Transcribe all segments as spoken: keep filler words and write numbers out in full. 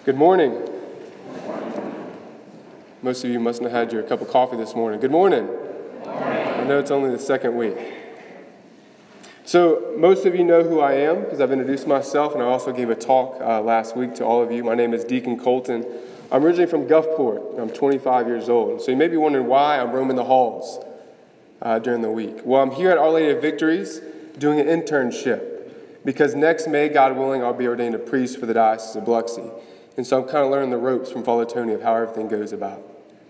Good morning. Most of you must have had your cup of coffee this morning. Good morning. Good morning. I know it's only the second week. So most of you know who I am because I've introduced myself, and I also gave a talk uh, last week to all of you. My name is Deacon Colton. I'm originally from Gulfport. I'm twenty-five years old. So you may be wondering why I'm roaming the halls uh, during the week. Well, I'm here at Our Lady of Victories doing an internship because next May, God willing, I'll be ordained a priest for the Diocese of Biloxi. And so I'm kind of learning the ropes from Father Tony of how everything goes about.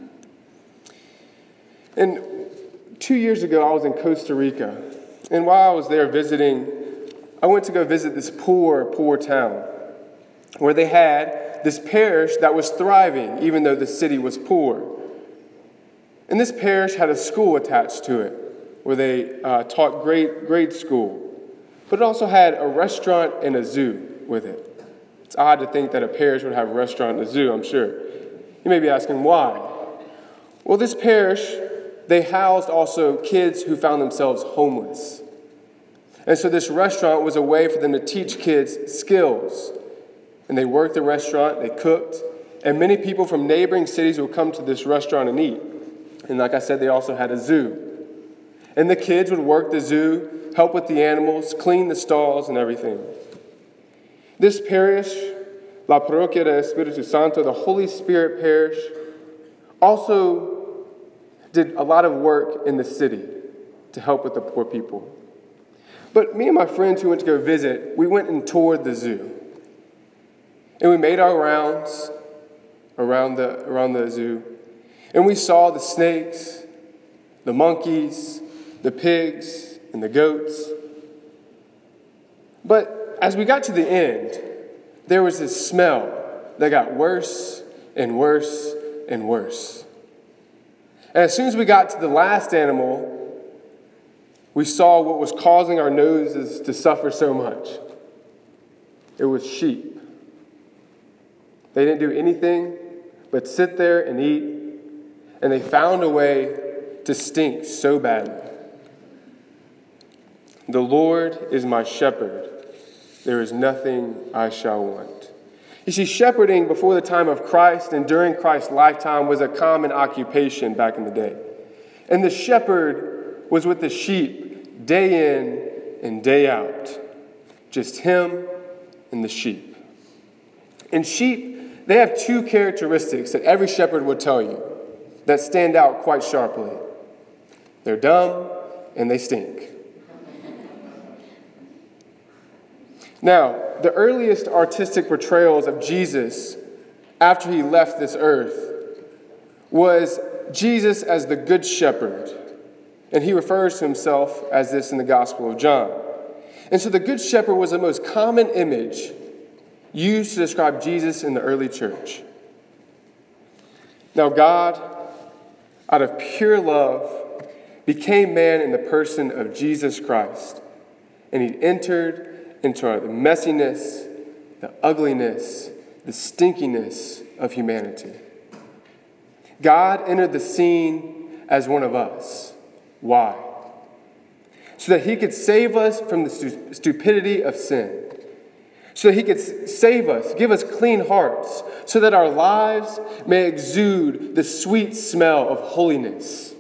And two years ago, I was in Costa Rica. And while I was there visiting, I went to go visit this poor, poor town where they had this parish that was thriving, even though the city was poor. And this parish had a school attached to it where they uh, taught grade, grade school. But it also had a restaurant and a zoo with it. It's odd to think that a parish would have a restaurant and a zoo, I'm sure. You may be asking why. Well, this parish, they housed also kids who found themselves homeless. And so this restaurant was a way for them to teach kids skills. And they worked the restaurant, they cooked, and many people from neighboring cities would come to this restaurant and eat. And like I said, they also had a zoo. And the kids would work the zoo, help with the animals, clean the stalls and everything. This parish, La Parroquia de Espiritu Santo, the Holy Spirit Parish, also did a lot of work in the city to help with the poor people. But me and my friends who went to go visit, we went and toured the zoo. And we made our rounds around the, around the zoo. And we saw the snakes, the monkeys, the pigs, and the goats. But as we got to the end, there was this smell that got worse and worse and worse. And as soon as we got to the last animal, we saw what was causing our noses to suffer so much. It was sheep. They didn't do anything but sit there and eat, and they found a way to stink so badly. The Lord is my shepherd. There is nothing I shall want. You see, shepherding before the time of Christ and during Christ's lifetime was a common occupation back in the day. And the shepherd was with the sheep day in and day out. Just him and the sheep. And sheep, they have two characteristics that every shepherd would tell you that stand out quite sharply. They're dumb and they stink. Now, the earliest artistic portrayals of Jesus after he left this earth was Jesus as the Good Shepherd. And he refers to himself as this in the Gospel of John. And so the Good Shepherd was the most common image used to describe Jesus in the early church. Now, God, out of pure love, became man in the person of Jesus Christ. And he entered into the messiness, the ugliness, the stinkiness of humanity. God entered the scene as one of us. Why? So that he could save us from the stu- stupidity of sin. So that he could save us, give us clean hearts, so that our lives may exude the sweet smell of holiness.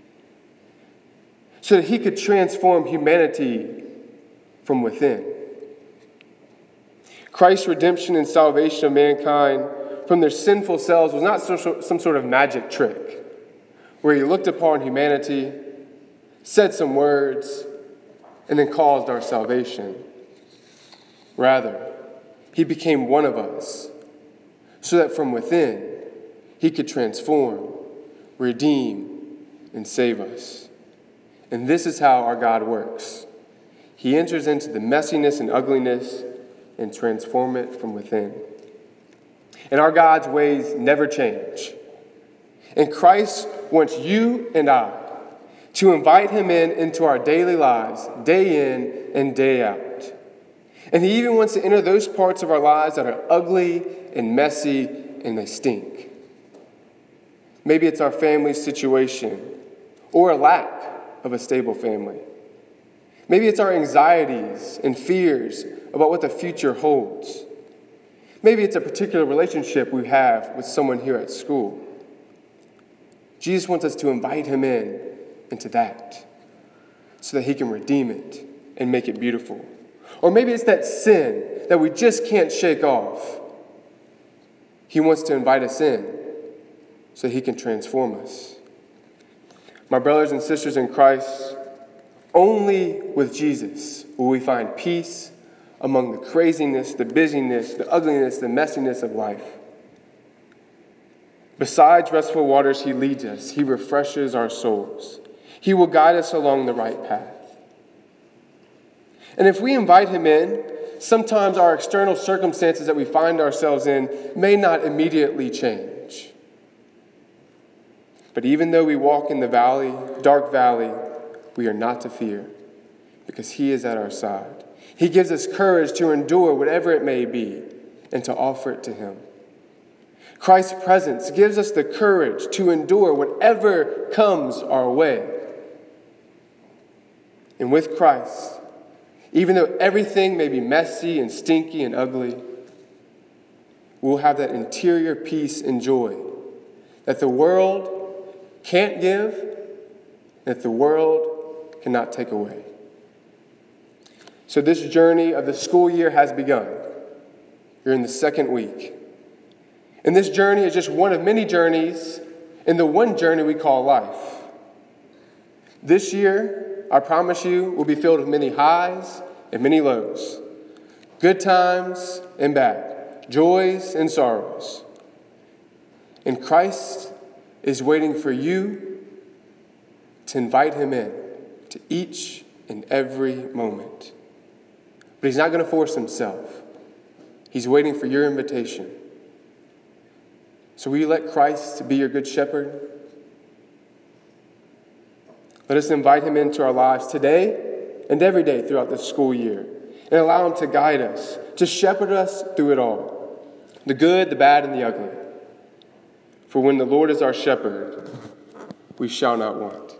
So that he could transform humanity from within. Christ's redemption and salvation of mankind from their sinful selves was not some sort of magic trick where he looked upon humanity, said some words, and then caused our salvation. Rather, he became one of us so that from within he could transform, redeem, and save us. And this is how our God works. He enters into the messiness and ugliness and transform it from within. And our God's ways never change. And Christ wants you and I to invite him in into our daily lives, day in and day out. And he even wants to enter those parts of our lives that are ugly and messy and they stink. Maybe it's our family situation or a lack of a stable family. Maybe it's our anxieties and fears about what the future holds. Maybe it's a particular relationship we have with someone here at school. Jesus wants us to invite him in into that so that he can redeem it and make it beautiful. Or maybe it's that sin that we just can't shake off. He wants to invite us in so he can transform us. My brothers and sisters in Christ, only with Jesus will we find peace among the craziness, the busyness, the ugliness, the messiness of life. Besides restful waters, he leads us. He refreshes our souls. He will guide us along the right path. And if we invite him in, sometimes our external circumstances that we find ourselves in may not immediately change. But even though we walk in the valley, dark valley, we are not to fear because he is at our side. He gives us courage to endure whatever it may be and to offer it to him. Christ's presence gives us the courage to endure whatever comes our way. And with Christ, even though everything may be messy and stinky and ugly, we'll have that interior peace and joy that the world can't give, that the world cannot take away. So this journey of the school year has begun. You're in the second week. And this journey is just one of many journeys in the one journey we call life. This year, I promise you, will be filled with many highs and many lows, good times and bad, joys and sorrows. And Christ is waiting for you to invite him in to each and every moment. But he's not going to force himself. He's waiting for your invitation. So will you let Christ be your good shepherd? Let us invite him into our lives today and every day throughout this school year and allow him to guide us, to shepherd us through it all, the good, the bad, and the ugly. For when the Lord is our shepherd, we shall not want.